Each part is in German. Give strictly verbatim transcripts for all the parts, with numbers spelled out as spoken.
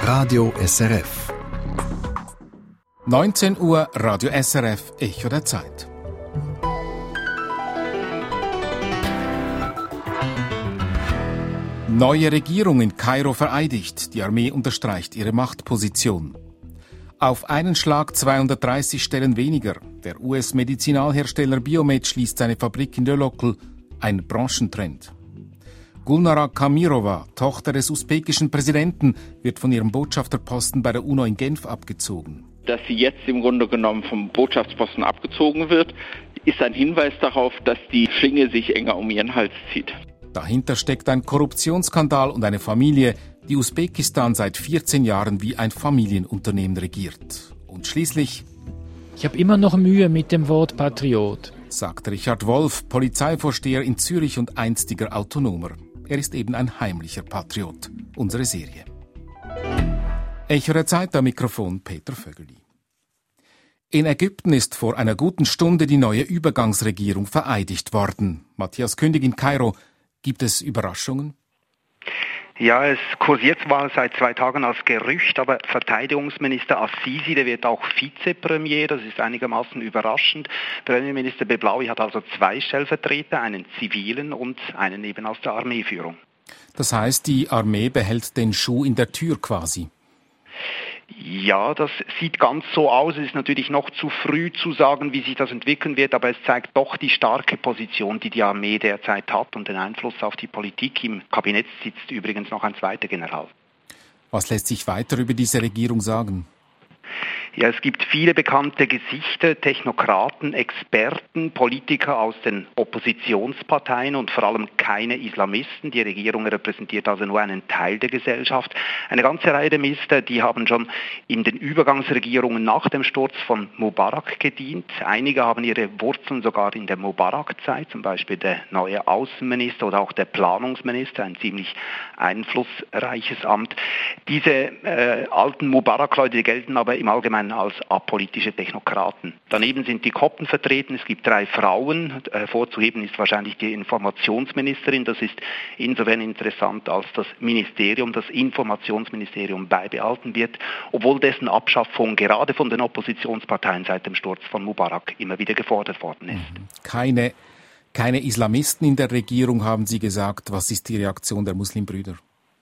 Radio S R F. neunzehn Uhr, Radio S R F, Echo der Zeit. Neue Regierung in Kairo vereidigt. Die Armee unterstreicht ihre Machtposition. Auf einen Schlag zweihundertdreißig Stellen weniger. Der U S-Medizinalhersteller Biomet schließt seine Fabrik in Lölokl. Ein Branchentrend. Gulnara Kamirova, Tochter des usbekischen Präsidenten, wird von ihrem Botschafterposten bei der UNO in Genf abgezogen. Dass sie jetzt im Grunde genommen vom Botschaftsposten abgezogen wird, ist ein Hinweis darauf, dass die Schlinge sich enger um ihren Hals zieht. Dahinter steckt ein Korruptionsskandal und eine Familie, die Usbekistan seit vierzehn Jahren wie ein Familienunternehmen regiert. Und schließlich... Ich habe immer noch Mühe mit dem Wort Patriot, sagt Richard Wolf, Polizeivorsteher in Zürich und einstiger Autonomer. Er ist eben ein heimlicher Patriot. Unsere Serie. Echo der Zeit, am Mikrofon Peter Vögeli. In Ägypten ist vor einer guten Stunde die neue Übergangsregierung vereidigt worden. Matthias Kündig in Kairo. Gibt es Überraschungen? Ja, es kursiert zwar seit zwei Tagen als Gerücht, aber Verteidigungsminister Assisi, der wird auch Vizepremier, das ist einigermaßen überraschend. Premierminister Beblaui hat also zwei Stellvertreter, einen zivilen und einen eben aus der Armeeführung. Das heißt, die Armee behält den Schuh in der Tür quasi? Ja, das sieht ganz so aus. Es ist natürlich noch zu früh zu sagen, wie sich das entwickeln wird, aber es zeigt doch die starke Position, die die Armee derzeit hat und den Einfluss auf die Politik. Im Kabinett sitzt übrigens noch ein zweiter General. Was lässt sich weiter über diese Regierung sagen? Ja, es gibt viele bekannte Gesichter, Technokraten, Experten, Politiker aus den Oppositionsparteien und vor allem keine Islamisten. Die Regierung repräsentiert also nur einen Teil der Gesellschaft. Eine ganze Reihe der Minister, die haben schon in den Übergangsregierungen nach dem Sturz von Mubarak gedient. Einige haben ihre Wurzeln sogar in der Mubarak-Zeit, zum Beispiel der neue Außenminister oder auch der Planungsminister, ein ziemlich einflussreiches Amt. Diese äh, alten Mubarak-Leute, die gelten aber im Allgemeinen als apolitische Technokraten. Daneben sind die Kopten vertreten, es gibt drei Frauen. Hervorzuheben ist wahrscheinlich die Informationsministerin. Das ist insofern interessant, als das Ministerium, das Informationsministerium beibehalten wird, obwohl dessen Abschaffung gerade von den Oppositionsparteien seit dem Sturz von Mubarak immer wieder gefordert worden ist. Keine, keine Islamisten in der Regierung, haben Sie gesagt. Was ist die Reaktion der Muslimbrüder?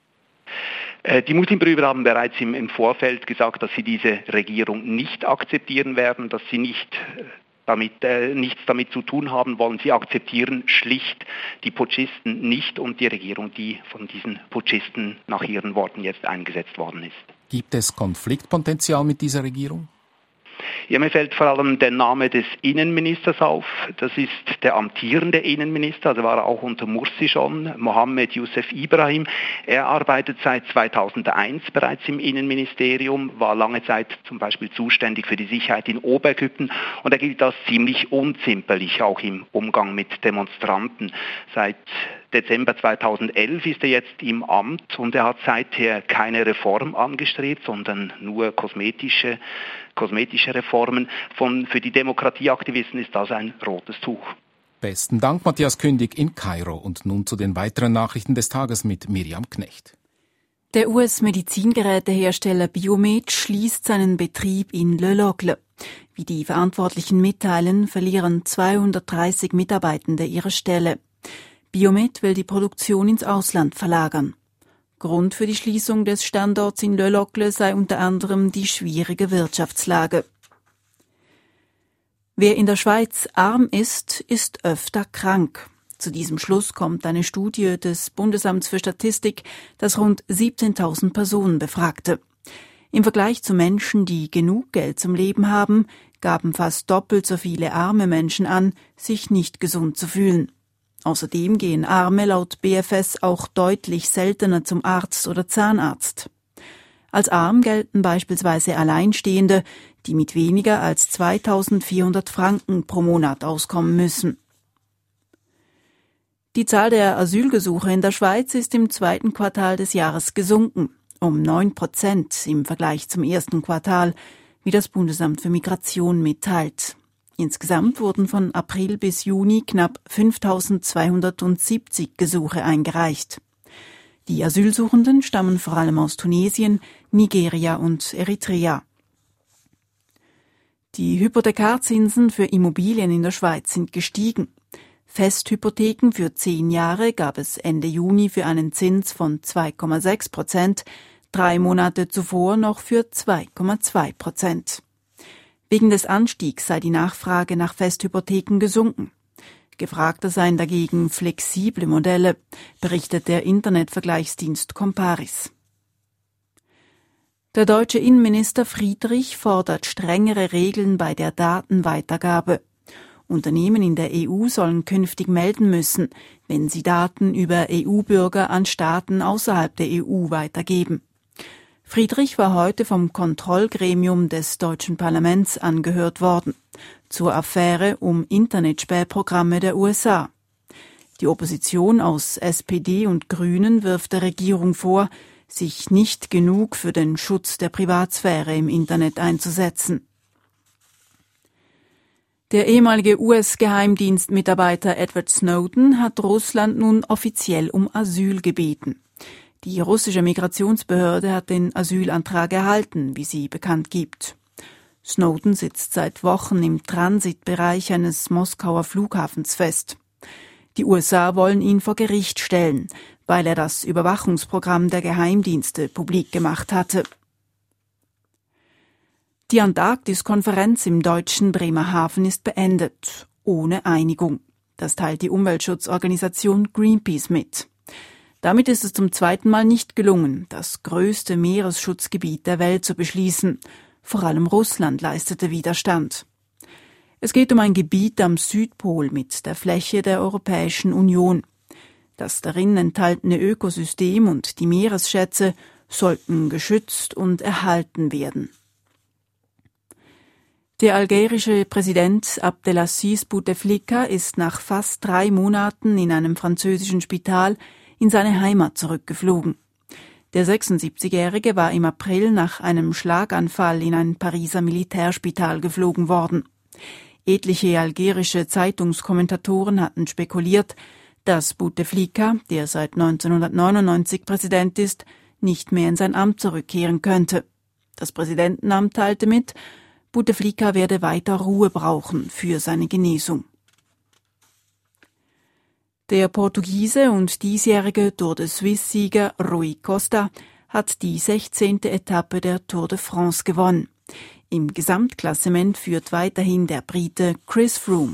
Die Muslimbrüder haben bereits im, im Vorfeld gesagt, dass sie diese Regierung nicht akzeptieren werden, dass sie nicht damit, äh, nichts damit zu tun haben wollen. Sie akzeptieren schlicht die Putschisten nicht und die Regierung, die von diesen Putschisten nach ihren Worten jetzt eingesetzt worden ist. Gibt es Konfliktpotenzial mit dieser Regierung? Ja, mir fällt vor allem der Name des Innenministers auf. Das ist der amtierende Innenminister, also war er auch unter Mursi schon, Mohammed Youssef Ibrahim. Er arbeitet seit zweitausendeins bereits im Innenministerium, war lange Zeit zum Beispiel zuständig für die Sicherheit in Oberägypten und er gilt als ziemlich unzimperlich, auch im Umgang mit Demonstranten. Seit Dezember zweitausendelf ist er jetzt im Amt und er hat seither keine Reform angestrebt, sondern nur kosmetische, kosmetische Reformen. Von, für die Demokratieaktivisten ist das ein rotes Tuch. Besten Dank, Matthias Kündig in Kairo. Und nun zu den weiteren Nachrichten des Tages mit Miriam Knecht. Der U S-Medizingerätehersteller Biomet schließt seinen Betrieb in Lölokl. Wie die Verantwortlichen mitteilen, verlieren zweihundertdreißig Mitarbeitende ihre Stelle. Biomet will die Produktion ins Ausland verlagern. Grund für die Schließung des Standorts in Lölokl sei unter anderem die schwierige Wirtschaftslage. Wer in der Schweiz arm ist, ist öfter krank. Zu diesem Schluss kommt eine Studie des Bundesamts für Statistik, das rund siebzehntausend Personen befragte. Im Vergleich zu Menschen, die genug Geld zum Leben haben, gaben fast doppelt so viele arme Menschen an, sich nicht gesund zu fühlen. Außerdem gehen Arme laut B F S auch deutlich seltener zum Arzt oder Zahnarzt. Als arm gelten beispielsweise Alleinstehende, die mit weniger als zweitausendvierhundert Franken pro Monat auskommen müssen. Die Zahl der Asylgesuche in der Schweiz ist im zweiten Quartal des Jahres gesunken, um neun Prozent im Vergleich zum ersten Quartal, wie das Bundesamt für Migration mitteilt. Insgesamt wurden von April bis Juni knapp fünftausendzweihundertsiebzig Gesuche eingereicht. Die Asylsuchenden stammen vor allem aus Tunesien, Nigeria und Eritrea. Die Hypothekarzinsen für Immobilien in der Schweiz sind gestiegen. Festhypotheken für zehn Jahre gab es Ende Juni für einen Zins von zwei Komma sechs Prozent, drei Monate zuvor noch für zwei Komma zwei Prozent. Wegen des Anstiegs sei die Nachfrage nach Festhypotheken gesunken. Gefragter seien dagegen flexible Modelle, berichtet der Internetvergleichsdienst Comparis. Der deutsche Innenminister Friedrich fordert strengere Regeln bei der Datenweitergabe. Unternehmen in der E U sollen künftig melden müssen, wenn sie Daten über E U-Bürger an Staaten außerhalb der E U weitergeben. Friedrich war heute vom Kontrollgremium des deutschen Parlaments angehört worden, zur Affäre um Internetspähprogramme der U S A. Die Opposition aus S P D und Grünen wirft der Regierung vor, sich nicht genug für den Schutz der Privatsphäre im Internet einzusetzen. Der ehemalige U S-Geheimdienstmitarbeiter Edward Snowden hat Russland nun offiziell um Asyl gebeten. Die russische Migrationsbehörde hat den Asylantrag erhalten, wie sie bekannt gibt. Snowden sitzt seit Wochen im Transitbereich eines Moskauer Flughafens fest. Die U S A wollen ihn vor Gericht stellen, weil er das Überwachungsprogramm der Geheimdienste publik gemacht hatte. Die Antarktis-Konferenz im deutschen Bremerhaven ist beendet, ohne Einigung. Das teilt die Umweltschutzorganisation Greenpeace mit. Damit ist es zum zweiten Mal nicht gelungen, das größte Meeresschutzgebiet der Welt zu beschließen. Vor allem Russland leistete Widerstand. Es geht um ein Gebiet am Südpol mit der Fläche der Europäischen Union. Das darin enthaltene Ökosystem und die Meeresschätze sollten geschützt und erhalten werden. Der algerische Präsident Abdelaziz Bouteflika ist nach fast drei Monaten in einem französischen Spital in seine Heimat zurückgeflogen. Der sechsundsiebzigjährige war im April nach einem Schlaganfall in ein Pariser Militärspital geflogen worden. Etliche algerische Zeitungskommentatoren hatten spekuliert, dass Bouteflika, der seit neunzehnhundertneunundneunzig Präsident ist, nicht mehr in sein Amt zurückkehren könnte. Das Präsidentenamt teilte mit, Bouteflika werde weiter Ruhe brauchen für seine Genesung. Der Portugiese und diesjährige Tour de Suisse-Sieger Rui Costa hat die sechzehnte Etappe der Tour de France gewonnen. Im Gesamtklassement führt weiterhin der Brite Chris Froome.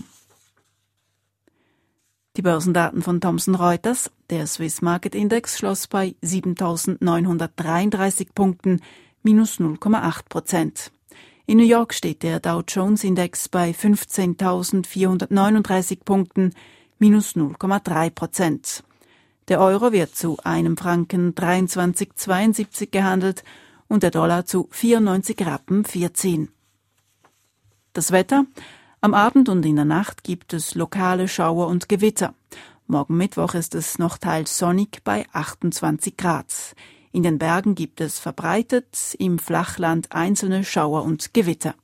Die Börsendaten von Thomson Reuters. Der Swiss Market Index schloss bei siebentausendneunhundertdreiunddreißig Punkten, minus null Komma acht Prozent. In New York steht der Dow Jones Index bei fünfzehntausendvierhundertneununddreißig Punkten, minus null Komma drei Prozent. Der Euro wird zu einem Franken dreiundzwanzig Komma zweiundsiebzig gehandelt und der Dollar zu vierundneunzig Rappen vierzehn. Das Wetter: Am Abend und in der Nacht gibt es lokale Schauer und Gewitter. Morgen Mittwoch ist es noch teils sonnig bei achtundzwanzig Grad. In den Bergen gibt es verbreitet, im Flachland einzelne Schauer und Gewitter.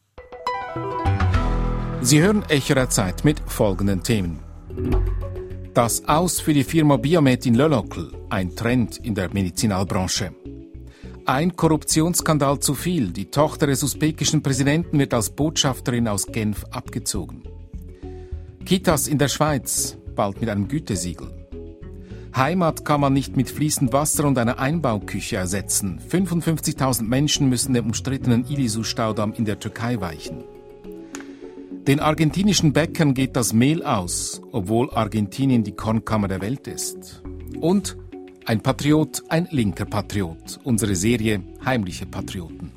Sie hören Echo der Zeit mit folgenden Themen. Das Aus für die Firma Biomet in Le Locle, ein Trend in der Medizinalbranche. Ein Korruptionsskandal zu viel. Die Tochter des usbekischen Präsidenten wird als Botschafterin aus Genf abgezogen. Kitas in der Schweiz, bald mit einem Gütesiegel. Heimat kann man nicht mit fließend Wasser und einer Einbauküche ersetzen. fünfundfünfzigtausend Menschen müssen dem umstrittenen Ilisu-Staudamm in der Türkei weichen. Den argentinischen Bäckern geht das Mehl aus, obwohl Argentinien die Kornkammer der Welt ist. Und ein Patriot, ein linker Patriot. Unsere Serie Heimliche Patrioten.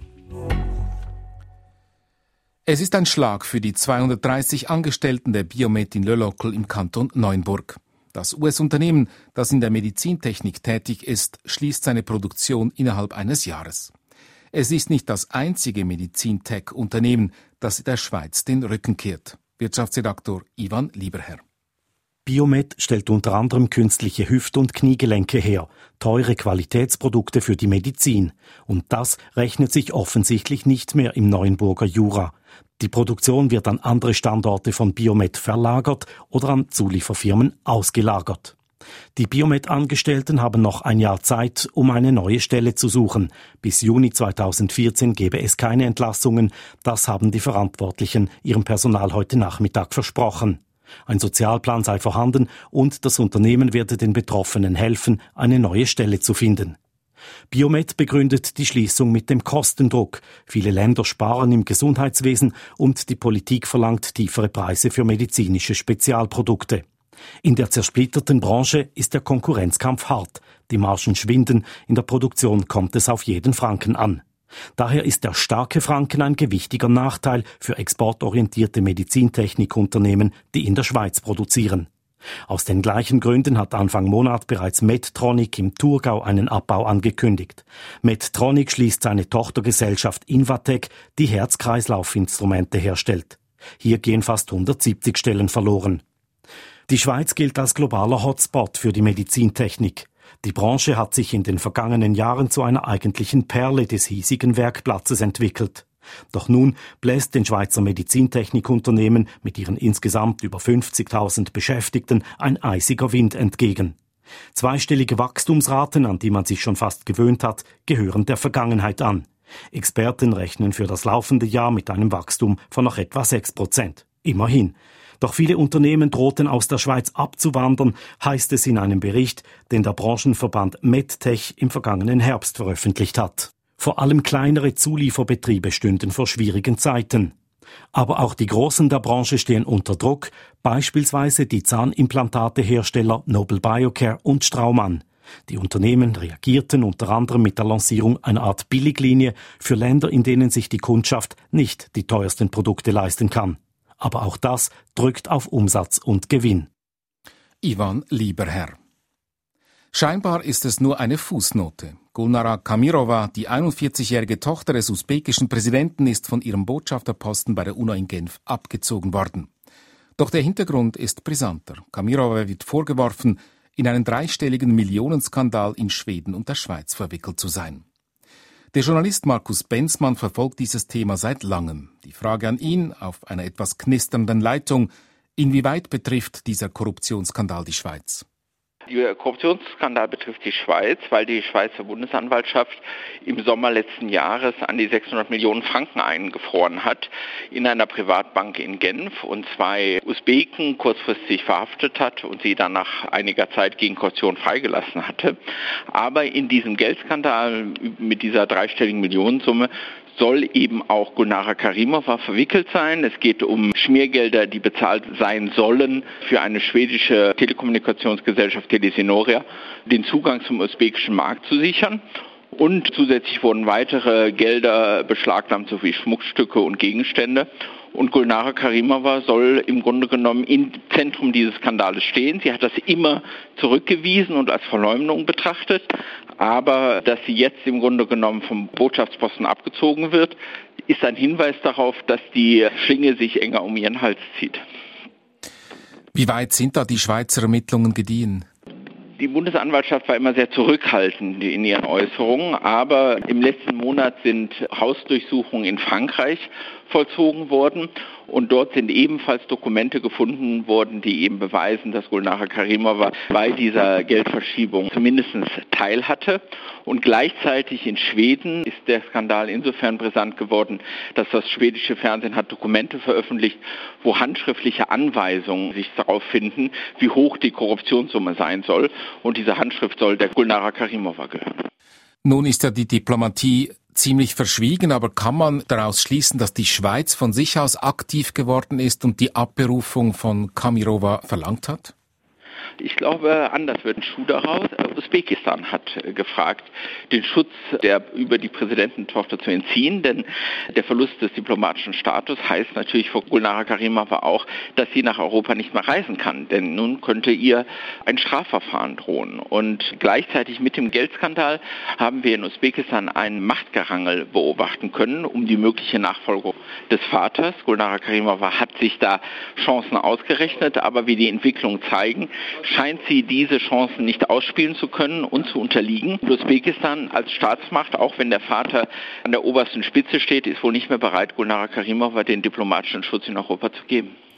Es ist ein Schlag für die zweihundertdreißig Angestellten der Biomet in Le Locle im Kanton Neuenburg. Das U S-Unternehmen, das in der Medizintechnik tätig ist, schließt seine Produktion innerhalb eines Jahres. Es ist nicht das einzige Medizintech-Unternehmen, das der Schweiz den Rücken kehrt. Wirtschaftsredaktor Ivan Lieberherr. Biomet stellt unter anderem künstliche Hüft- und Kniegelenke her, teure Qualitätsprodukte für die Medizin. Und das rechnet sich offensichtlich nicht mehr im Neuenburger Jura. Die Produktion wird an andere Standorte von Biomet verlagert oder an Zulieferfirmen ausgelagert. Die Biomet-Angestellten haben noch ein Jahr Zeit, um eine neue Stelle zu suchen. Bis Juni zweitausendvierzehn gebe es keine Entlassungen. Das haben die Verantwortlichen ihrem Personal heute Nachmittag versprochen. Ein Sozialplan sei vorhanden und das Unternehmen werde den Betroffenen helfen, eine neue Stelle zu finden. Biomet begründet die Schließung mit dem Kostendruck. Viele Länder sparen im Gesundheitswesen und die Politik verlangt tiefere Preise für medizinische Spezialprodukte. In der zersplitterten Branche ist der Konkurrenzkampf hart. Die Margen schwinden, in der Produktion kommt es auf jeden Franken an. Daher ist der starke Franken ein gewichtiger Nachteil für exportorientierte Medizintechnikunternehmen, die in der Schweiz produzieren. Aus den gleichen Gründen hat Anfang Monat bereits Medtronic im Thurgau einen Abbau angekündigt. Medtronic schließt seine Tochtergesellschaft Invatec, die Herz-Kreislauf-Instrumente herstellt. Hier gehen fast hundertsiebzig Stellen verloren. Die Schweiz gilt als globaler Hotspot für die Medizintechnik. Die Branche hat sich in den vergangenen Jahren zu einer eigentlichen Perle des hiesigen Werkplatzes entwickelt. Doch nun bläst den Schweizer Medizintechnikunternehmen mit ihren insgesamt über fünfzigtausend Beschäftigten ein eisiger Wind entgegen. Zweistellige Wachstumsraten, an die man sich schon fast gewöhnt hat, gehören der Vergangenheit an. Experten rechnen für das laufende Jahr mit einem Wachstum von noch etwa sechs Prozent. Immerhin. Doch viele Unternehmen drohten aus der Schweiz abzuwandern, heißt es in einem Bericht, den der Branchenverband Medtech im vergangenen Herbst veröffentlicht hat. Vor allem kleinere Zulieferbetriebe stünden vor schwierigen Zeiten. Aber auch die Großen der Branche stehen unter Druck, beispielsweise die Zahnimplantatehersteller Nobel Biocare und Straumann. Die Unternehmen reagierten unter anderem mit der Lancierung einer Art Billiglinie für Länder, in denen sich die Kundschaft nicht die teuersten Produkte leisten kann. Aber auch das drückt auf Umsatz und Gewinn. Ivan Lieberherr. Scheinbar ist es nur eine Fußnote. Gulnara Kamirova, die einundvierzigjährige Tochter des usbekischen Präsidenten, ist von ihrem Botschafterposten bei der UNO in Genf abgezogen worden. Doch der Hintergrund ist brisanter. Kamirova wird vorgeworfen, in einen dreistelligen Millionenskandal in Schweden und der Schweiz verwickelt zu sein. Der Journalist Markus Benzmann verfolgt dieses Thema seit langem. Die Frage an ihn, auf einer etwas knisternden Leitung, inwieweit betrifft dieser Korruptionsskandal die Schweiz? Der Korruptionsskandal betrifft die Schweiz, weil die Schweizer Bundesanwaltschaft im Sommer letzten Jahres an die sechshundert Millionen Franken eingefroren hat in einer Privatbank in Genf und zwei Usbeken kurzfristig verhaftet hat und sie dann nach einiger Zeit gegen Kaution freigelassen hatte. Aber in diesem Geldskandal mit dieser dreistelligen Millionensumme soll eben auch Gulnara Karimova verwickelt sein. Es geht um Schmiergelder, die bezahlt sein sollen für eine schwedische Telekommunikationsgesellschaft Telisinoria, den Zugang zum usbekischen Markt zu sichern. Und zusätzlich wurden weitere Gelder beschlagnahmt, sowie Schmuckstücke und Gegenstände. Und Gulnara Karimova soll im Grunde genommen im Zentrum dieses Skandales stehen. Sie hat das immer zurückgewiesen und als Verleumdung betrachtet. Aber dass sie jetzt im Grunde genommen vom Botschaftsposten abgezogen wird, ist ein Hinweis darauf, dass die Schlinge sich enger um ihren Hals zieht. Wie weit sind da die Schweizer Ermittlungen gediehen? Die Bundesanwaltschaft war immer sehr zurückhaltend in ihren Äußerungen, aber im letzten Monat sind Hausdurchsuchungen in Frankreich vollzogen worden und dort sind ebenfalls Dokumente gefunden worden, die eben beweisen, dass Gulnara Karimova bei dieser Geldverschiebung zumindest teilhatte. Und gleichzeitig in Schweden ist der Skandal insofern brisant geworden, dass das schwedische Fernsehen hat Dokumente veröffentlicht, wo handschriftliche Anweisungen sich darauf finden, wie hoch die Korruptionssumme sein soll. Und diese Handschrift soll der Gulnara Karimova gehören. Nun ist ja die Diplomatie ziemlich verschwiegen, aber kann man daraus schließen, dass die Schweiz von sich aus aktiv geworden ist und die Abberufung von Kamirova verlangt hat? Ich glaube, anders wird ein Schuh daraus. Usbekistan hat gefragt, den Schutz der über die Präsidententochter zu entziehen, denn der Verlust des diplomatischen Status heißt natürlich für Gulnara Karimova auch, dass sie nach Europa nicht mehr reisen kann, denn nun könnte ihr ein Strafverfahren drohen. Und gleichzeitig mit dem Geldskandal haben wir in Usbekistan einen Machtgerangel beobachten können um die mögliche Nachfolge des Vaters. Gulnara Karimova hat sich da Chancen ausgerechnet, aber wie die Entwicklungen zeigen, scheint sie diese Chancen nicht ausspielen zu können und zu unterliegen. Usbekistan als Staatsmacht, auch wenn der Vater an der obersten Spitze steht, ist wohl nicht mehr bereit, Gulnara Karimova den diplomatischen Schutz in Europa zu geben.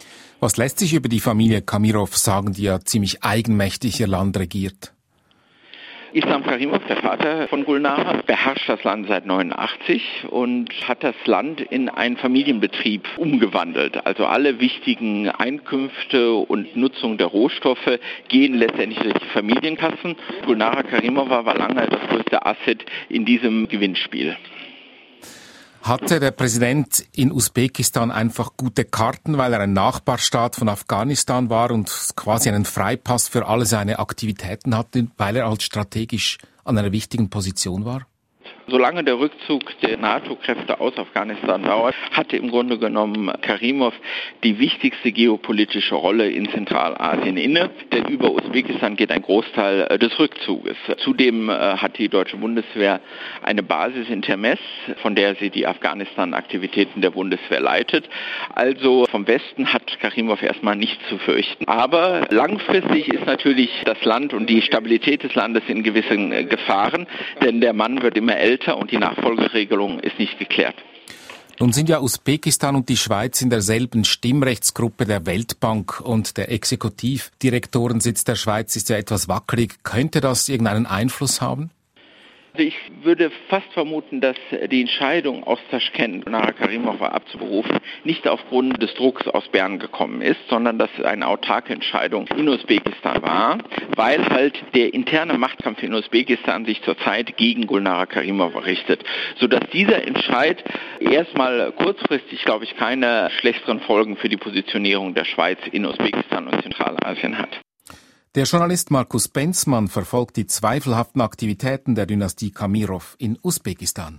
Was lässt sich über die Familie Kamirov sagen, die ja ziemlich eigenmächtig ihr Land regiert? Islam Karimov, der Vater von Gulnara, beherrscht das Land seit neunundachtzig und hat das Land in einen Familienbetrieb umgewandelt. Also alle wichtigen Einkünfte und Nutzung der Rohstoffe gehen letztendlich durch die Familienkassen. Gulnara Karimova war lange das größte Asset in diesem Gewinnspiel. Hatte der Präsident in Usbekistan einfach gute Karten, weil er ein Nachbarstaat von Afghanistan war und quasi einen Freipass für alle seine Aktivitäten hatte, weil er halt strategisch an einer wichtigen Position war? Solange der Rückzug der NATO-Kräfte aus Afghanistan dauert, hatte im Grunde genommen Karimov die wichtigste geopolitische Rolle in Zentralasien inne, denn über Usbekistan geht ein Großteil des Rückzuges. Zudem hat die deutsche Bundeswehr eine Basis in Termez, von der sie die Afghanistan-Aktivitäten der Bundeswehr leitet. Also vom Westen hat Karimov erstmal nichts zu fürchten. Aber langfristig ist natürlich das Land und die Stabilität des Landes in gewissen Gefahren, denn der Mann wird immer älter und die Nachfolgeregelung ist nicht geklärt. Nun sind ja Usbekistan und die Schweiz in derselben Stimmrechtsgruppe der Weltbank und der Exekutivdirektorensitz der Schweiz ist ja etwas wackelig. Könnte das irgendeinen Einfluss haben? Also ich würde fast vermuten, dass die Entscheidung aus Taschkent, Gulnara Karimova abzuberufen, nicht aufgrund des Drucks aus Bern gekommen ist, sondern dass es eine autarke Entscheidung in Usbekistan war, weil halt der interne Machtkampf in Usbekistan sich zurzeit gegen Gulnara Karimova richtet, sodass dieser Entscheid erstmal kurzfristig, glaube ich, keine schlechteren Folgen für die Positionierung der Schweiz in Usbekistan und Zentralasien hat. Der Journalist Markus Benzmann verfolgt die zweifelhaften Aktivitäten der Dynastie Kamirov in Usbekistan.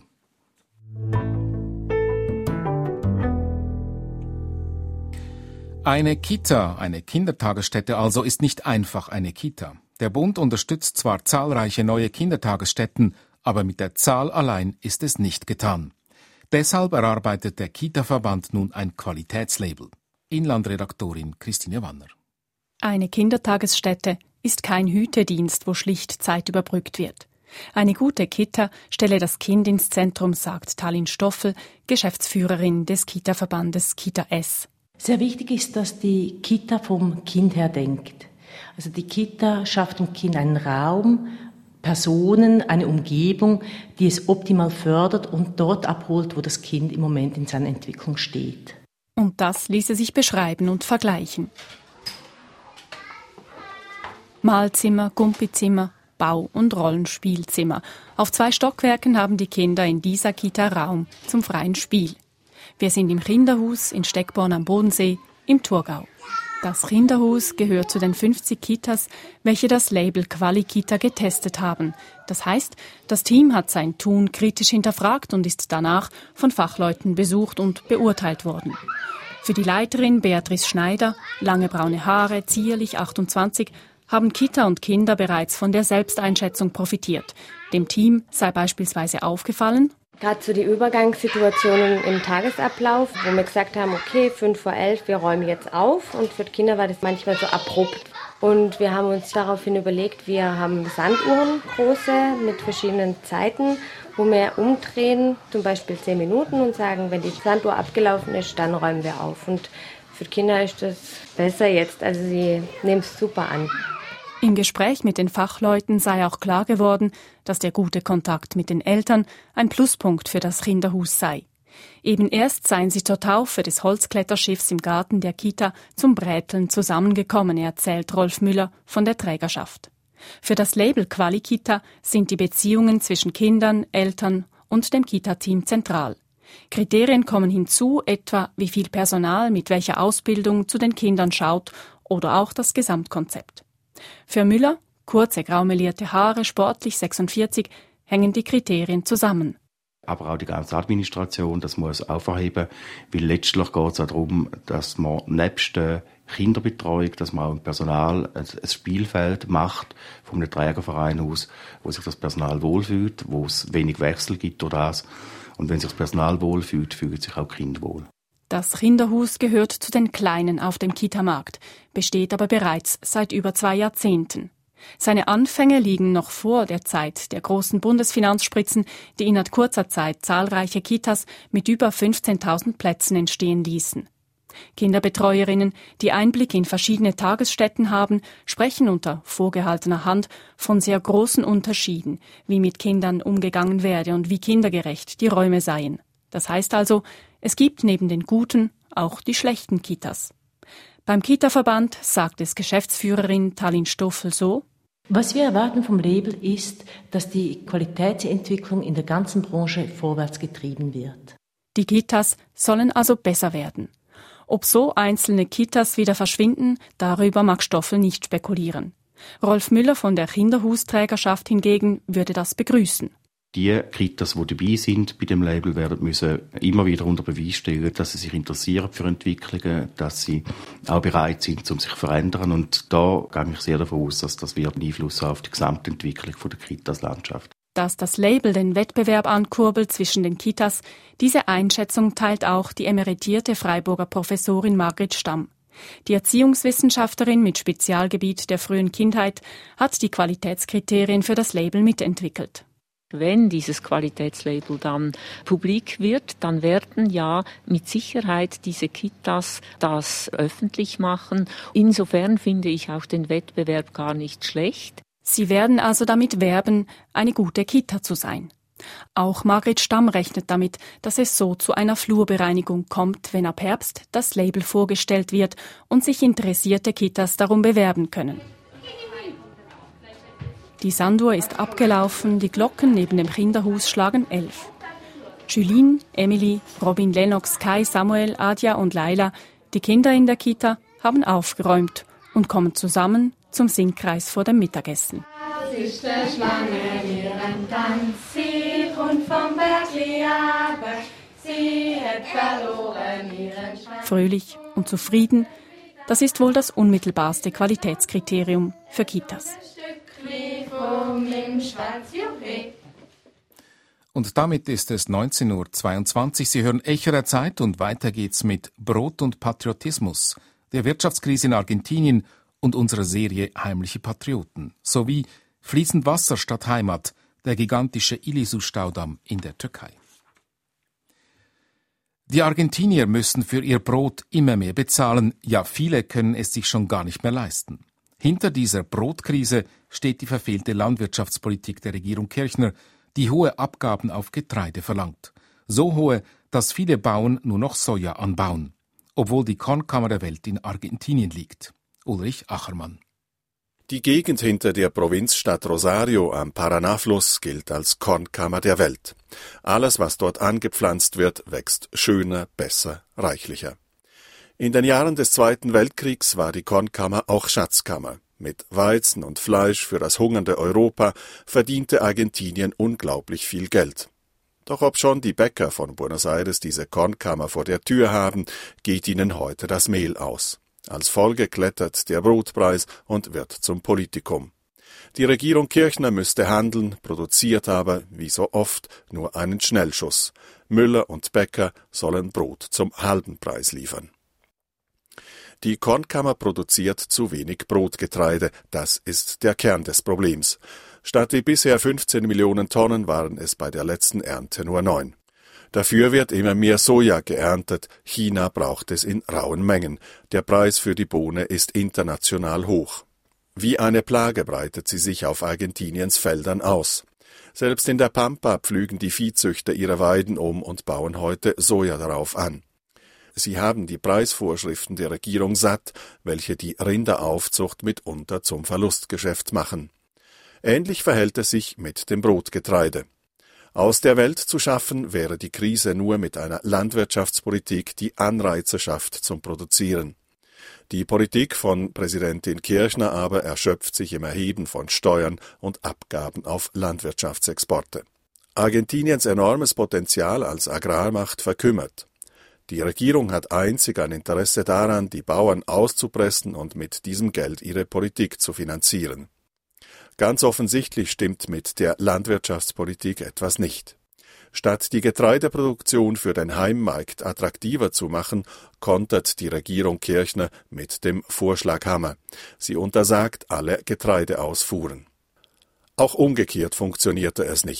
Eine Kita, eine Kindertagesstätte also, ist nicht einfach eine Kita. Der Bund unterstützt zwar zahlreiche neue Kindertagesstätten, aber mit der Zahl allein ist es nicht getan. Deshalb erarbeitet der Kita-Verband nun ein Qualitätslabel. Inlandredaktorin Christine Wanner. Eine Kindertagesstätte ist kein Hütedienst, wo schlicht Zeit überbrückt wird. Eine gute Kita stelle das Kind ins Zentrum, sagt Talin Stoffel, Geschäftsführerin des Kita-Verbandes Kita S. Sehr wichtig ist, dass die Kita vom Kind her denkt. Also die Kita schafft dem Kind einen Raum, Personen, eine Umgebung, die es optimal fördert und dort abholt, wo das Kind im Moment in seiner Entwicklung steht. Und das ließe sich beschreiben und vergleichen. Malzimmer, Gumpizimmer, Bau- und Rollenspielzimmer. Auf zwei Stockwerken haben die Kinder in dieser Kita Raum zum freien Spiel. Wir sind im Kinderhus in Steckborn am Bodensee im Thurgau. Das Kinderhus gehört zu den fünfzig Kitas, welche das Label Quali-Kita getestet haben. Das heißt, das Team hat sein Tun kritisch hinterfragt und ist danach von Fachleuten besucht und beurteilt worden. Für die Leiterin Beatrice Schneider, lange braune Haare, zierlich achtundzwanzig, haben Kita und Kinder bereits von der Selbsteinschätzung profitiert. Dem Team sei beispielsweise aufgefallen, gerade so die Übergangssituationen im Tagesablauf, wo wir gesagt haben, okay, fünf vor elf, wir räumen jetzt auf. Und für die Kinder war das manchmal so abrupt. Und wir haben uns daraufhin überlegt, wir haben Sanduhren, große, mit verschiedenen Zeiten, wo wir umdrehen, zum Beispiel zehn Minuten und sagen, wenn die Sanduhr abgelaufen ist, dann räumen wir auf. Und für die Kinder ist das besser jetzt, also sie nehmen es super an. Im Gespräch mit den Fachleuten sei auch klar geworden, dass der gute Kontakt mit den Eltern ein Pluspunkt für das Kinderhus sei. Eben erst seien sie zur Taufe des Holzkletterschiffs im Garten der Kita zum Bräteln zusammengekommen, erzählt Rolf Müller von der Trägerschaft. Für das Label Quali-Kita sind die Beziehungen zwischen Kindern, Eltern und dem Kita-Team zentral. Kriterien kommen hinzu, etwa wie viel Personal mit welcher Ausbildung zu den Kindern schaut oder auch das Gesamtkonzept. Für Müller, kurze graumelierte Haare, sportlich sechsundvierzig, hängen die Kriterien zusammen. Aber auch die ganze Administration, das muss aufheben, weil letztlich geht es auch darum, dass man nebst der Kinderbetreuung, dass man auch im Personal ein Spielfeld macht, von einem Trägerverein aus, wo sich das Personal wohlfühlt, wo es wenig Wechsel gibt oder das. Und wenn sich das Personal wohlfühlt, fühlt sich auch die Kinder wohl. Das Kinderhus gehört zu den Kleinen auf dem Kita-Markt, besteht aber bereits seit über zwei Jahrzehnten. Seine Anfänge liegen noch vor der Zeit der großen Bundesfinanzspritzen, die innerhalb kurzer Zeit zahlreiche Kitas mit über fünfzehntausend Plätzen entstehen ließen. Kinderbetreuerinnen, die Einblick in verschiedene Tagesstätten haben, sprechen unter vorgehaltener Hand von sehr großen Unterschieden, wie mit Kindern umgegangen werde und wie kindergerecht die Räume seien. Das heißt also, es gibt neben den guten auch die schlechten Kitas. Beim Kita-Verband sagt es Geschäftsführerin Talin Stoffel so: Was wir erwarten vom Label ist, dass die Qualitätsentwicklung in der ganzen Branche vorwärts getrieben wird. Die Kitas sollen also besser werden. Ob so einzelne Kitas wieder verschwinden, darüber mag Stoffel nicht spekulieren. Rolf Müller von der Kinderhusträgerschaft hingegen würde das begrüßen. Die Kitas, die dabei sind bei dem Label, werden müssen immer wieder unter Beweis stellen, dass sie sich interessieren für Entwicklungen, dass sie auch bereit sind, um sich zu verändern. Und da gehe ich sehr davon aus, dass das wird einen Einfluss auf die Gesamtentwicklung der Kitas-Landschaft. Dass das Label den Wettbewerb ankurbelt zwischen den Kitas, diese Einschätzung teilt auch die emeritierte Freiburger Professorin Margrit Stamm. Die Erziehungswissenschaftlerin mit Spezialgebiet der frühen Kindheit hat die Qualitätskriterien für das Label mitentwickelt. Wenn dieses Qualitätslabel dann publik wird, dann werden ja mit Sicherheit diese Kitas das öffentlich machen. Insofern finde ich auch den Wettbewerb gar nicht schlecht. Sie werden also damit werben, eine gute Kita zu sein. Auch Margrit Stamm rechnet damit, dass es so zu einer Flurbereinigung kommt, wenn ab Herbst das Label vorgestellt wird und sich interessierte Kitas darum bewerben können. Die Sanduhr ist abgelaufen, die Glocken neben dem Kinderhus schlagen elf. Julien, Emily, Robin, Lennox, Kai, Samuel, Adja und Laila, die Kinder in der Kita, haben aufgeräumt und kommen zusammen zum Singkreis vor dem Mittagessen. Das ist der Schlange ihren Tanz, sie kommt vom Bergli aber, sie hat verloren ihren Schwanz. Fröhlich und zufrieden, das ist wohl das unmittelbarste Qualitätskriterium für Kitas. Und damit ist es neunzehn Uhr zweiundzwanzig. Sie hören Echo der Zeit und weiter geht's mit Brot und Patriotismus, der Wirtschaftskrise in Argentinien und unserer Serie Heimliche Patrioten, sowie Fließend Wasser statt Heimat, der gigantische Ilisu-Staudamm in der Türkei. Die Argentinier müssen für ihr Brot immer mehr bezahlen, ja viele können es sich schon gar nicht mehr leisten. Hinter dieser Brotkrise steht die verfehlte Landwirtschaftspolitik der Regierung Kirchner, die hohe Abgaben auf Getreide verlangt. So hohe, dass viele Bauern nur noch Soja anbauen, obwohl die Kornkammer der Welt in Argentinien liegt. Ulrich Achermann. Die Gegend hinter der Provinzstadt Rosario am Paraná-Fluss gilt als Kornkammer der Welt. Alles, was dort angepflanzt wird, wächst schöner, besser, reichlicher. In den Jahren des Zweiten Weltkriegs war die Kornkammer auch Schatzkammer. Mit Weizen und Fleisch für das hungernde Europa verdiente Argentinien unglaublich viel Geld. Doch obschon die Bäcker von Buenos Aires diese Kornkammer vor der Tür haben, geht ihnen heute das Mehl aus. Als Folge klettert der Brotpreis und wird zum Politikum. Die Regierung Kirchner müsste handeln, produziert aber, wie so oft, nur einen Schnellschuss. Müller und Bäcker sollen Brot zum halben Preis liefern. Die Kornkammer produziert zu wenig Brotgetreide, das ist der Kern des Problems. Statt wie bisher fünfzehn Millionen Tonnen waren es bei der letzten Ernte nur neun. Dafür wird immer mehr Soja geerntet, China braucht es in rauen Mengen. Der Preis für die Bohne ist international hoch. Wie eine Plage breitet sie sich auf Argentiniens Feldern aus. Selbst in der Pampa pflügen die Viehzüchter ihre Weiden um und bauen heute Soja darauf an. Sie haben die Preisvorschriften der Regierung satt, welche die Rinderaufzucht mitunter zum Verlustgeschäft machen. Ähnlich verhält es sich mit dem Brotgetreide. Aus der Welt zu schaffen wäre die Krise nur mit einer Landwirtschaftspolitik, die Anreize schafft zum Produzieren. Die Politik von Präsidentin Kirchner aber erschöpft sich im Erheben von Steuern und Abgaben auf Landwirtschaftsexporte. Argentiniens enormes Potenzial als Agrarmacht verkümmert. Die Regierung hat einzig ein Interesse daran, die Bauern auszupressen und mit diesem Geld ihre Politik zu finanzieren. Ganz offensichtlich stimmt mit der Landwirtschaftspolitik etwas nicht. Statt die Getreideproduktion für den Heimmarkt attraktiver zu machen, kontert die Regierung Kirchner mit dem Vorschlaghammer. Sie untersagt alle Getreideausfuhren. Auch umgekehrt funktionierte es nicht.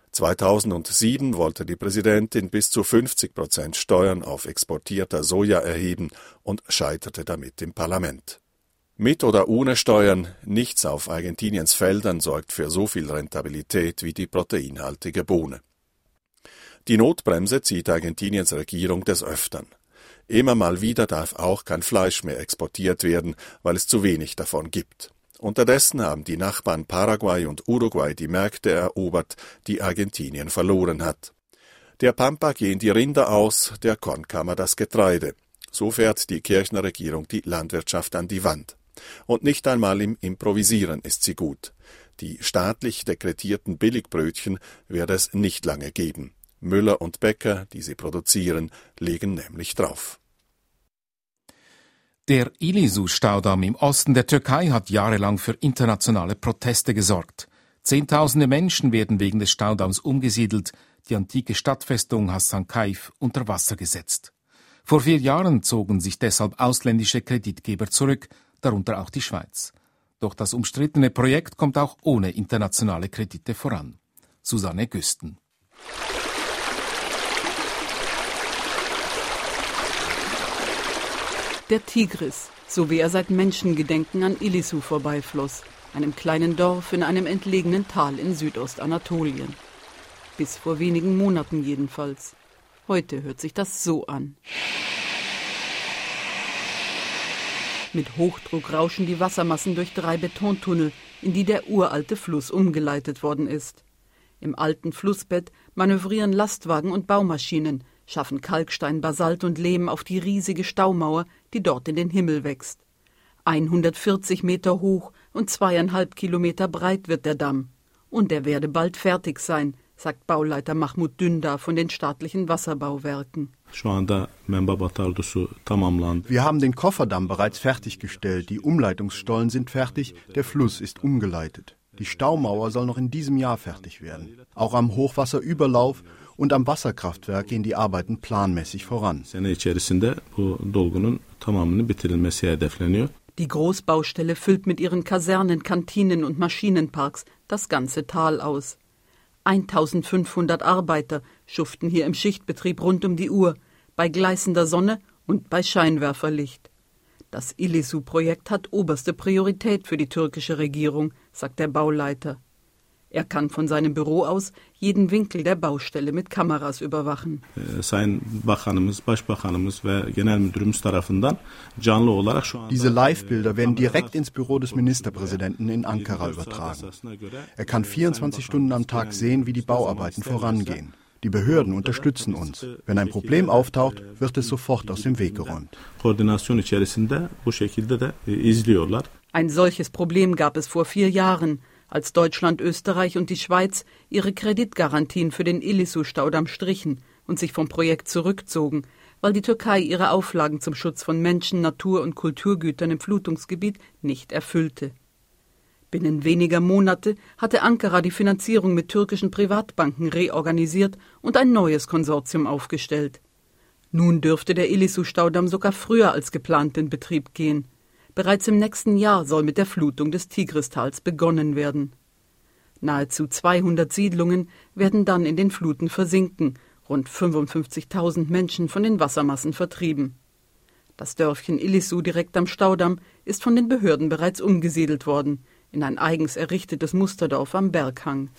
zweitausendsieben wollte die Präsidentin bis zu fünfzig Prozent Steuern auf exportierter Soja erheben und scheiterte damit im Parlament. Mit oder ohne Steuern, nichts auf Argentiniens Feldern sorgt für so viel Rentabilität wie die proteinhaltige Bohne. Die Notbremse zieht Argentiniens Regierung des Öfteren. Immer mal wieder darf auch kein Fleisch mehr exportiert werden, weil es zu wenig davon gibt. Unterdessen haben die Nachbarn Paraguay und Uruguay die Märkte erobert, die Argentinien verloren hat. Der Pampa gehen die Rinder aus, der Kornkammer das Getreide. So fährt die Kirchner Regierung die Landwirtschaft an die Wand. Und nicht einmal im Improvisieren ist sie gut. Die staatlich dekretierten Billigbrötchen wird es nicht lange geben. Müller und Bäcker, die sie produzieren, legen nämlich drauf. Der Ilisu-Staudamm im Osten der Türkei hat jahrelang für internationale Proteste gesorgt. Zehntausende Menschen werden wegen des Staudamms umgesiedelt, die antike Stadtfestung Hasankeyf unter Wasser gesetzt. Vor vier Jahren zogen sich deshalb ausländische Kreditgeber zurück, darunter auch die Schweiz. Doch das umstrittene Projekt kommt auch ohne internationale Kredite voran. Susanne Güsten. Der Tigris, so wie er seit Menschengedenken an Ilisu vorbeifloss, einem kleinen Dorf in einem entlegenen Tal in Südostanatolien. Bis vor wenigen Monaten jedenfalls. Heute hört sich das so an. Mit Hochdruck rauschen die Wassermassen durch drei Betontunnel, in die der uralte Fluss umgeleitet worden ist. Im alten Flussbett manövrieren Lastwagen und Baumaschinen, schaffen Kalkstein, Basalt und Lehm auf die riesige Staumauer, die dort in den Himmel wächst. hundertvierzig Meter hoch und zweieinhalb Kilometer breit wird der Damm. Und er werde bald fertig sein, sagt Bauleiter Mahmut Dündar von den staatlichen Wasserbauwerken. Wir haben den Kofferdamm bereits fertiggestellt, die Umleitungsstollen sind fertig, der Fluss ist umgeleitet. Die Staumauer soll noch in diesem Jahr fertig werden. Auch am Hochwasserüberlauf und am Wasserkraftwerk gehen die Arbeiten planmäßig voran. Die Großbaustelle füllt mit ihren Kasernen, Kantinen und Maschinenparks das ganze Tal aus. eintausendfünfhundert Arbeiter schuften hier im Schichtbetrieb rund um die Uhr, bei gleißender Sonne und bei Scheinwerferlicht. Das Ilisu-Projekt hat oberste Priorität für die türkische Regierung, sagt der Bauleiter. Er kann von seinem Büro aus jeden Winkel der Baustelle mit Kameras überwachen. Diese Live-Bilder werden direkt ins Büro des Ministerpräsidenten in Ankara übertragen. Er kann vierundzwanzig Stunden am Tag sehen, wie die Bauarbeiten vorangehen. Die Behörden unterstützen uns. Wenn ein Problem auftaucht, wird es sofort aus dem Weg geräumt. Ein solches Problem gab es vor vier Jahren, als Deutschland, Österreich und die Schweiz ihre Kreditgarantien für den Ilisu-Staudamm strichen und sich vom Projekt zurückzogen, weil die Türkei ihre Auflagen zum Schutz von Menschen, Natur und Kulturgütern im Flutungsgebiet nicht erfüllte. Binnen weniger Monate hatte Ankara die Finanzierung mit türkischen Privatbanken reorganisiert und ein neues Konsortium aufgestellt. Nun dürfte der Ilisu-Staudamm sogar früher als geplant in Betrieb gehen. Bereits im nächsten Jahr soll mit der Flutung des Tigristals begonnen werden. Nahezu zweihundert Siedlungen werden dann in den Fluten versinken, rund fünfundfünfzigtausend Menschen von den Wassermassen vertrieben. Das Dörfchen Ilisu direkt am Staudamm ist von den Behörden bereits umgesiedelt worden, in ein eigens errichtetes Musterdorf am Berghang.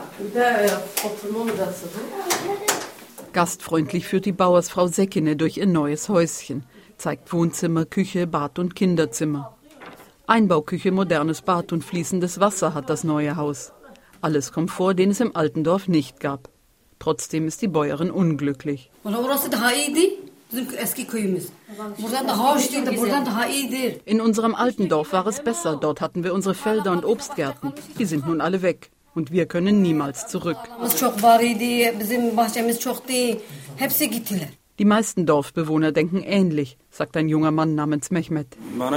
Gastfreundlich führt die Bauersfrau Sekine durch ihr neues Häuschen, zeigt Wohnzimmer, Küche, Bad und Kinderzimmer. Einbauküche, modernes Bad und fließendes Wasser hat das neue Haus. Alles Komfort, den es im alten Dorf nicht gab. Trotzdem ist die Bäuerin unglücklich. In unserem alten Dorf war es besser. Dort hatten wir unsere Felder und Obstgärten. Die sind nun alle weg. Und wir können niemals zurück. Die meisten Dorfbewohner denken ähnlich, sagt ein junger Mann namens Mehmet.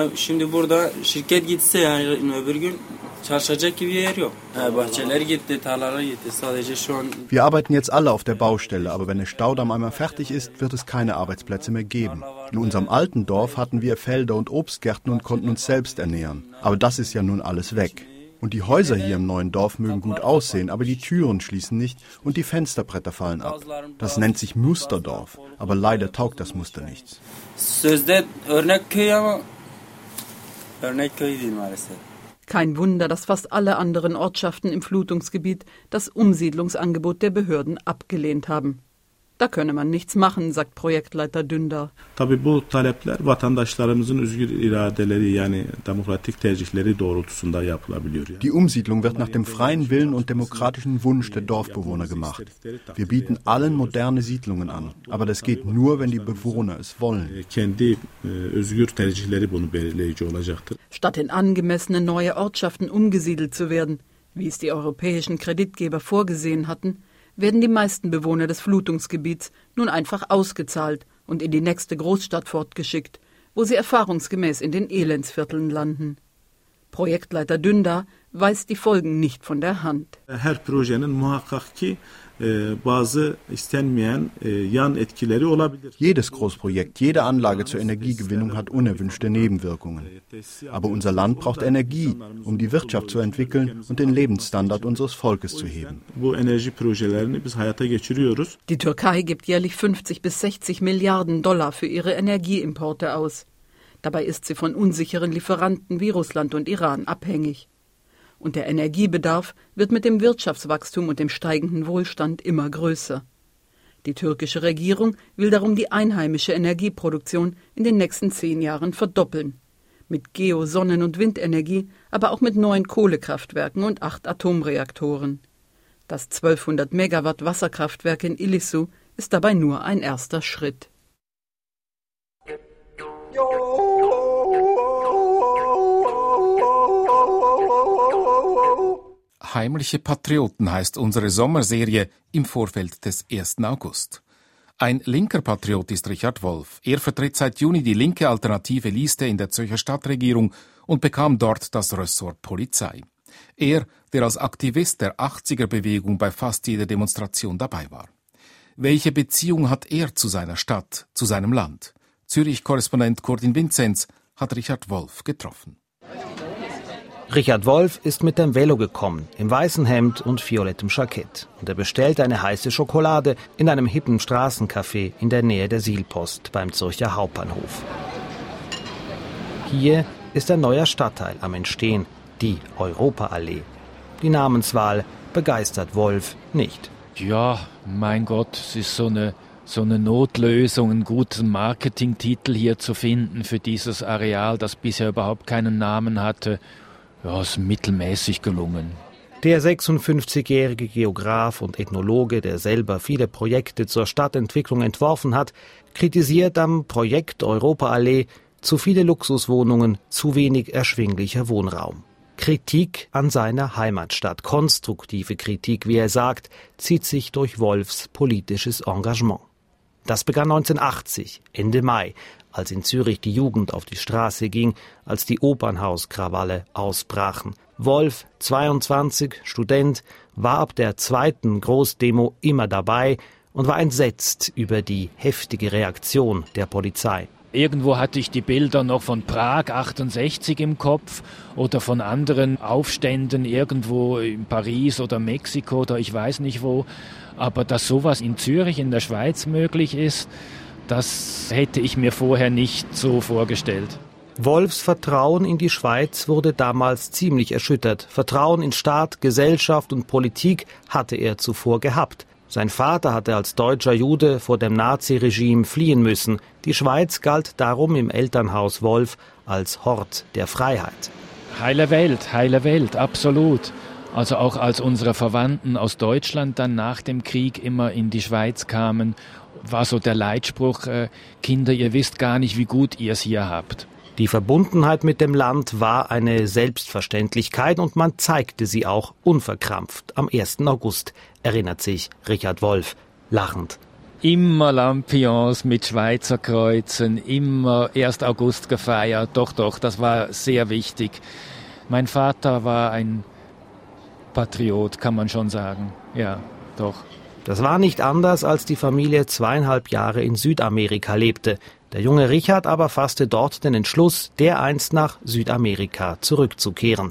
Wir arbeiten jetzt alle auf der Baustelle, aber wenn der Staudamm einmal fertig ist, wird es keine Arbeitsplätze mehr geben. In unserem alten Dorf hatten wir Felder und Obstgärten und konnten uns selbst ernähren. Aber das ist ja nun alles weg. Und die Häuser hier im neuen Dorf mögen gut aussehen, aber die Türen schließen nicht und die Fensterbretter fallen ab. Das nennt sich Musterdorf, aber leider taugt das Muster nichts. Kein Wunder, dass fast alle anderen Ortschaften im Flutungsgebiet das Umsiedlungsangebot der Behörden abgelehnt haben. Da könne man nichts machen, sagt Projektleiter Dündar. Tabii bu talepler vatandaşlarımızın özgür iradeleri yani demokratik tercihleri doğrultusunda yapılabiliyor. Die Umsiedlung wird nach dem freien Willen und demokratischen Wunsch der Dorfbewohner gemacht. Wir bieten allen moderne Siedlungen an, aber das geht nur, wenn die Bewohner es wollen. Kendi özgür tercihleri bunu belirleyici olacaktır. Statt in angemessene neue Ortschaften umgesiedelt zu werden, wie es die europäischen Kreditgeber vorgesehen hatten, werden die meisten Bewohner des Flutungsgebiets nun einfach ausgezahlt und in die nächste Großstadt fortgeschickt, wo sie erfahrungsgemäß in den Elendsvierteln landen. Projektleiter Dündar weist die Folgen nicht von der Hand. Her projenin muhakkak ki bazı istenmeyen yan etkileri olabilir. Jedes Großprojekt, jede Anlage zur Energiegewinnung hat unerwünschte Nebenwirkungen. Aber unser Land braucht Energie, um die Wirtschaft zu entwickeln und den Lebensstandard unseres Volkes zu heben. Bu enerji projelerini biz hayata geçiriyoruz. Die Türkei gibt jährlich fünfzig bis sechzig Milliarden Dollar für ihre Energieimporte aus. Dabei ist sie von unsicheren Lieferanten wie Russland und Iran abhängig. Und der Energiebedarf wird mit dem Wirtschaftswachstum und dem steigenden Wohlstand immer größer. Die türkische Regierung will darum die einheimische Energieproduktion in den nächsten zehn Jahren verdoppeln. Mit Geo-, Sonnen- und Windenergie, aber auch mit neun Kohlekraftwerken und acht Atomreaktoren. Das zwölfhundert Megawatt Wasserkraftwerk in Illisu ist dabei nur ein erster Schritt. Heimliche Patrioten heißt unsere Sommerserie im Vorfeld des ersten August. Ein linker Patriot ist Richard Wolf. Er vertritt seit Juni die linke alternative Liste in der Zürcher Stadtregierung und bekam dort das Ressort Polizei. Er, der als Aktivist der achtziger-Bewegung bei fast jeder Demonstration dabei war. Welche Beziehung hat er zu seiner Stadt, zu seinem Land? Zürich-Korrespondent Cordin Vinzenz hat Richard Wolf getroffen. Richard Wolf ist mit dem Velo gekommen, im weißen Hemd und violettem Jackett. Und er bestellt eine heiße Schokolade in einem hippen Straßencafé in der Nähe der Sihlpost beim Zürcher Hauptbahnhof. Hier ist ein neuer Stadtteil am Entstehen, die Europaallee. Die Namenswahl begeistert Wolf nicht. Ja, mein Gott, es ist so eine, so eine Notlösung, einen guten Marketingtitel hier zu finden für dieses Areal, das bisher überhaupt keinen Namen hatte. Ja, ist mittelmäßig gelungen. Der sechsundfünfzigjährige Geograf und Ethnologe, der selber viele Projekte zur Stadtentwicklung entworfen hat, kritisiert am Projekt Europaallee zu viele Luxuswohnungen, zu wenig erschwinglicher Wohnraum. Kritik an seiner Heimatstadt, konstruktive Kritik, wie er sagt, zieht sich durch Wolfs politisches Engagement. Das begann neunzehnhundertachtzig, Ende Mai, als in Zürich die Jugend auf die Straße ging, als die Opernhauskrawalle ausbrachen. Wolf, zweiundzwanzig, Student, war ab der zweiten Großdemo immer dabei und war entsetzt über die heftige Reaktion der Polizei. Irgendwo hatte ich die Bilder noch von Prag achtundsechzig im Kopf oder von anderen Aufständen irgendwo in Paris oder Mexiko oder ich weiß nicht wo. Aber dass sowas in Zürich, in der Schweiz möglich ist, das hätte ich mir vorher nicht so vorgestellt. Wolfs Vertrauen in die Schweiz wurde damals ziemlich erschüttert. Vertrauen in Staat, Gesellschaft und Politik hatte er zuvor gehabt. Sein Vater hatte als deutscher Jude vor dem Naziregime fliehen müssen. Die Schweiz galt darum im Elternhaus Wolf als Hort der Freiheit. Heile Welt, heile Welt, absolut. Also auch als unsere Verwandten aus Deutschland dann nach dem Krieg immer in die Schweiz kamen, war so der Leitspruch, äh, Kinder, ihr wisst gar nicht, wie gut ihr es hier habt. Die Verbundenheit mit dem Land war eine Selbstverständlichkeit und man zeigte sie auch unverkrampft. Am ersten August, erinnert sich Richard Wolf, lachend. Immer Lampions mit Schweizer Kreuzen, immer ersten August gefeiert. Doch, doch, das war sehr wichtig. Mein Vater war ein Patriot, kann man schon sagen. Ja, doch. Das war nicht anders, als die Familie zweieinhalb Jahre in Südamerika lebte. Der junge Richard aber fasste dort den Entschluss, dereinst nach Südamerika zurückzukehren.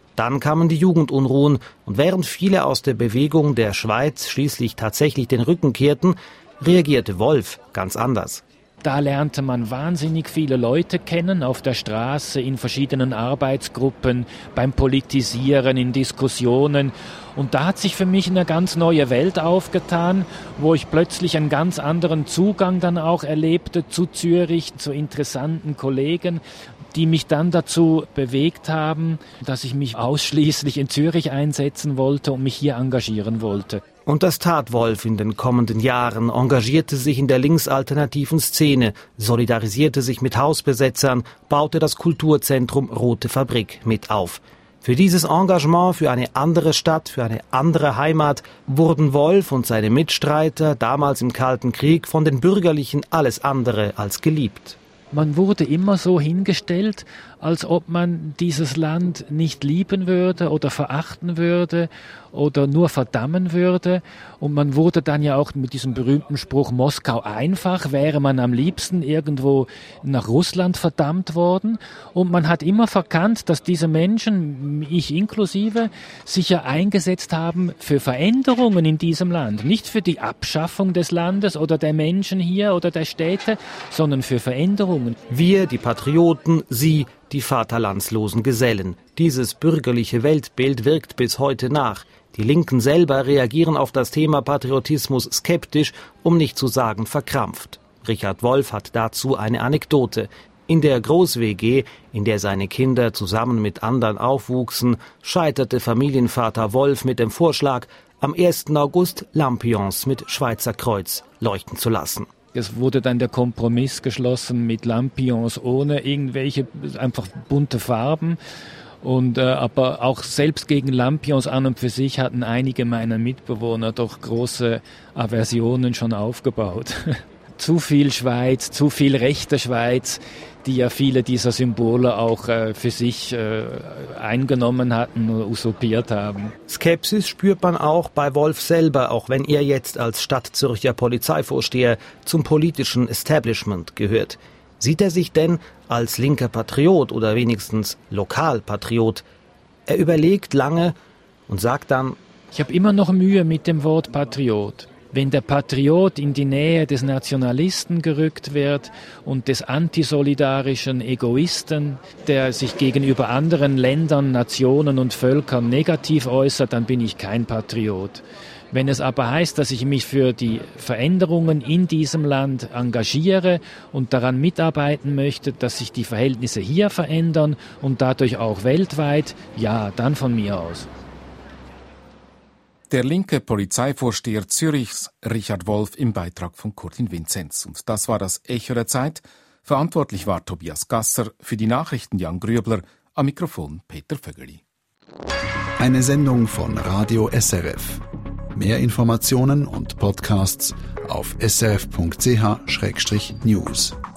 Dann kamen die Jugendunruhen und während viele aus der Bewegung der Schweiz schließlich tatsächlich den Rücken kehrten, reagierte Wolf ganz anders. Da lernte man wahnsinnig viele Leute kennen, auf der Straße, in verschiedenen Arbeitsgruppen, beim Politisieren, in Diskussionen. Und da hat sich für mich eine ganz neue Welt aufgetan, wo ich plötzlich einen ganz anderen Zugang dann auch erlebte zu Zürich, zu interessanten Kollegen, die mich dann dazu bewegt haben, dass ich mich ausschließlich in Zürich einsetzen wollte und mich hier engagieren wollte. Und das tat Wolf in den kommenden Jahren, engagierte sich in der linksalternativen Szene, solidarisierte sich mit Hausbesetzern, baute das Kulturzentrum Rote Fabrik mit auf. Für dieses Engagement für eine andere Stadt, für eine andere Heimat wurden Wolf und seine Mitstreiter damals im Kalten Krieg von den Bürgerlichen alles andere als geliebt. Man wurde immer so hingestellt, als ob man dieses Land nicht lieben würde oder verachten würde oder nur verdammen würde. Und man wurde dann ja auch mit diesem berühmten Spruch Moskau einfach, wäre man am liebsten irgendwo nach Russland verdammt worden. Und man hat immer verkannt, dass diese Menschen, ich inklusive, sich ja eingesetzt haben für Veränderungen in diesem Land. Nicht für die Abschaffung des Landes oder der Menschen hier oder der Städte, sondern für Veränderungen. Wir, die Patrioten, Sie, die vaterlandslosen Gesellen. Dieses bürgerliche Weltbild wirkt bis heute nach. Die Linken selber reagieren auf das Thema Patriotismus skeptisch, um nicht zu sagen verkrampft. Richard Wolf hat dazu eine Anekdote. In der Groß-W G, in der seine Kinder zusammen mit anderen aufwuchsen, scheiterte Familienvater Wolf mit dem Vorschlag, am ersten August Lampions mit Schweizer Kreuz leuchten zu lassen. Es wurde dann der Kompromiss geschlossen mit Lampions ohne irgendwelche, einfach bunte Farben. Und äh, aber auch selbst gegen Lampions an und für sich hatten einige meiner Mitbewohner doch große Aversionen schon aufgebaut. Zu viel Schweiz, zu viel rechte Schweiz, die ja viele dieser Symbole auch äh, für sich äh, eingenommen hatten oder usurpiert haben. Skepsis spürt man auch bei Wolf selber, auch wenn er jetzt als Stadtzürcher Polizeivorsteher zum politischen Establishment gehört. Sieht er sich denn als linker Patriot oder wenigstens Lokalpatriot? Er überlegt lange und sagt dann: Ich habe immer noch Mühe mit dem Wort Patriot. Wenn der Patriot in die Nähe des Nationalisten gerückt wird und des antisolidarischen Egoisten, der sich gegenüber anderen Ländern, Nationen und Völkern negativ äußert, dann bin ich kein Patriot. Wenn es aber heißt, dass ich mich für die Veränderungen in diesem Land engagiere und daran mitarbeiten möchte, dass sich die Verhältnisse hier verändern und dadurch auch weltweit, ja, dann von mir aus. Der linke Polizeivorsteher Zürichs, Richard Wolf, im Beitrag von Kurtin Vinzenz. Und das war das Echo der Zeit. Verantwortlich war Tobias Gasser, für die Nachrichten Jan Grübler, am Mikrofon Peter Vögeli. Eine Sendung von Radio S R F. Mehr Informationen und Podcasts auf s r f punkt c h slash news.